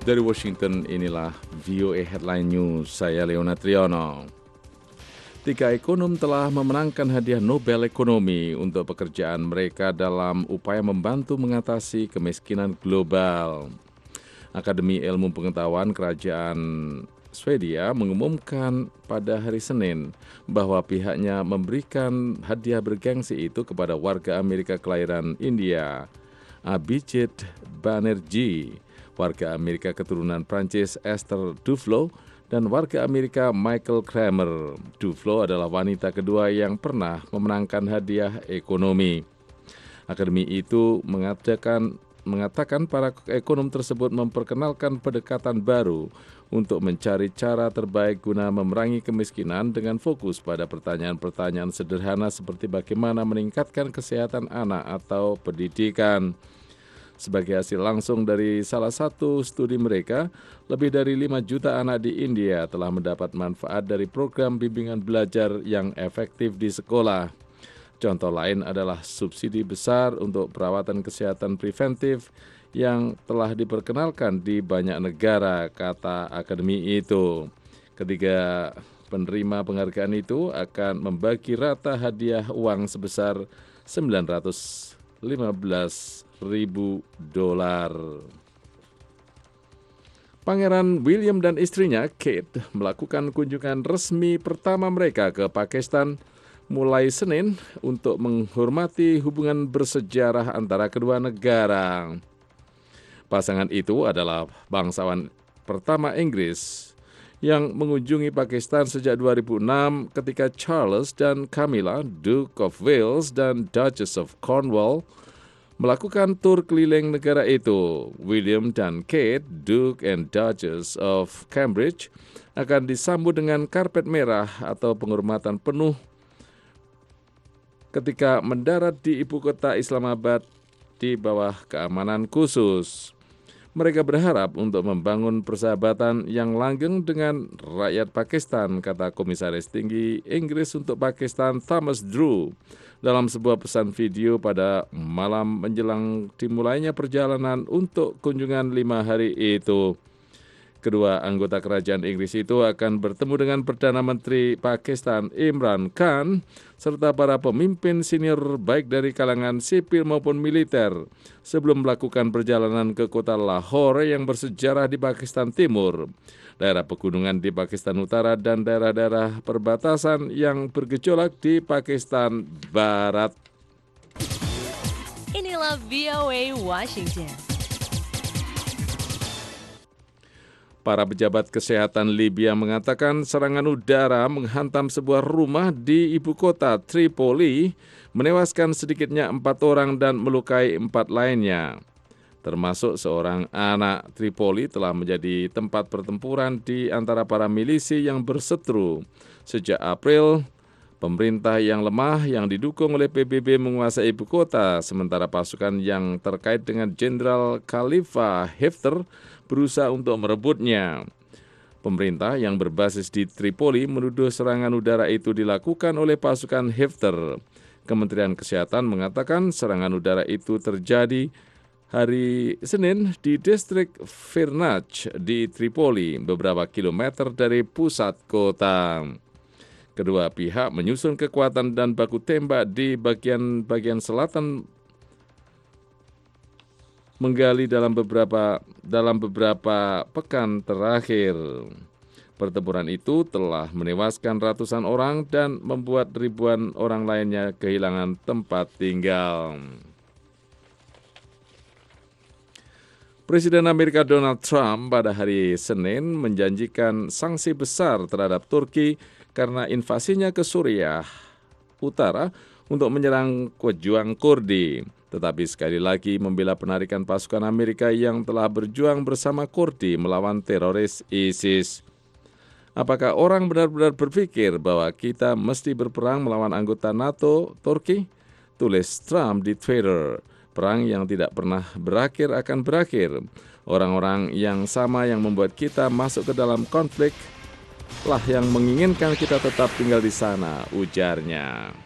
Dari Washington, inilah VOA Headline News, saya Leona Triono. 3 ekonom telah memenangkan hadiah Nobel Ekonomi untuk pekerjaan mereka dalam upaya membantu mengatasi kemiskinan global. Akademi Ilmu Pengetahuan Kerajaan Swedia mengumumkan pada hari Senin bahwa pihaknya memberikan hadiah bergengsi itu kepada warga Amerika kelahiran India, Abhijit Banerjee, warga Amerika keturunan Prancis Esther Duflo, dan warga Amerika Michael Kramer. Duflo adalah wanita kedua yang pernah memenangkan hadiah ekonomi. Akademi itu mengatakan para ekonom tersebut memperkenalkan pendekatan baru untuk mencari cara terbaik guna memerangi kemiskinan dengan fokus pada pertanyaan-pertanyaan sederhana seperti bagaimana meningkatkan kesehatan anak atau pendidikan. Sebagai hasil langsung dari salah satu studi mereka, lebih dari 5 juta anak di India telah mendapat manfaat dari program bimbingan belajar yang efektif di sekolah. Contoh lain adalah subsidi besar untuk perawatan kesehatan preventif yang telah diperkenalkan di banyak negara, kata akademi itu. Ketiga penerima penghargaan itu akan membagi rata hadiah uang sebesar $915.000. Pangeran William dan istrinya Kate melakukan kunjungan resmi pertama mereka ke Pakistan mulai Senin untuk menghormati hubungan bersejarah antara kedua negara. Pasangan itu adalah bangsawan pertama Inggris yang mengunjungi Pakistan sejak 2006 ketika Charles dan Camilla, Duke of Wales dan Duchess of Cornwall, melakukan tur keliling negara itu. William dan Kate, Duke and Duchess of Cambridge, akan disambut dengan karpet merah atau penghormatan penuh ketika mendarat di ibu kota Islamabad di bawah keamanan khusus. Mereka berharap untuk membangun persahabatan yang langgeng dengan rakyat Pakistan, kata Komisaris Tinggi Inggris untuk Pakistan Thomas Drew dalam sebuah pesan video pada malam menjelang dimulainya perjalanan untuk kunjungan 5 hari itu. Kedua anggota kerajaan Inggris itu akan bertemu dengan Perdana Menteri Pakistan Imran Khan serta para pemimpin senior baik dari kalangan sipil maupun militer sebelum melakukan perjalanan ke kota Lahore yang bersejarah di Pakistan Timur, daerah pegunungan di Pakistan Utara, dan daerah-daerah perbatasan yang bergejolak di Pakistan Barat. Inilah VOA Washington. Para pejabat kesehatan Libya mengatakan serangan udara menghantam sebuah rumah di ibu kota Tripoli, menewaskan sedikitnya 4 orang dan melukai 4 lainnya. Termasuk seorang anak. Tripoli telah menjadi tempat pertempuran di antara para milisi yang berseteru. Sejak April, pemerintah yang lemah yang didukung oleh PBB menguasai ibu kota, sementara pasukan yang terkait dengan Jenderal Khalifa Haftar berusaha untuk merebutnya. Pemerintah yang berbasis di Tripoli menuduh serangan udara itu dilakukan oleh pasukan Haftar. Kementerian Kesehatan mengatakan serangan udara itu terjadi hari Senin di distrik Firnaj di Tripoli, beberapa kilometer dari pusat kota. Kedua pihak menyusun kekuatan dan baku tembak di bagian selatan, menggali dalam beberapa pekan terakhir. Pertempuran itu telah menewaskan ratusan orang dan membuat ribuan orang lainnya kehilangan tempat tinggal. Presiden Amerika Donald Trump pada hari Senin menjanjikan sanksi besar terhadap Turki karena invasinya ke Suriah Utara untuk menyerang pejuang Kurdi. Tetapi sekali lagi membela penarikan pasukan Amerika yang telah berjuang bersama Kurdi melawan teroris ISIS. Apakah orang benar-benar berpikir bahwa kita mesti berperang melawan anggota NATO, Turki? Tulis Trump di Twitter. Perang yang tidak pernah berakhir akan berakhir. Orang-orang yang sama yang membuat kita masuk ke dalam konflik lah yang menginginkan kita tetap tinggal di sana, ujarnya.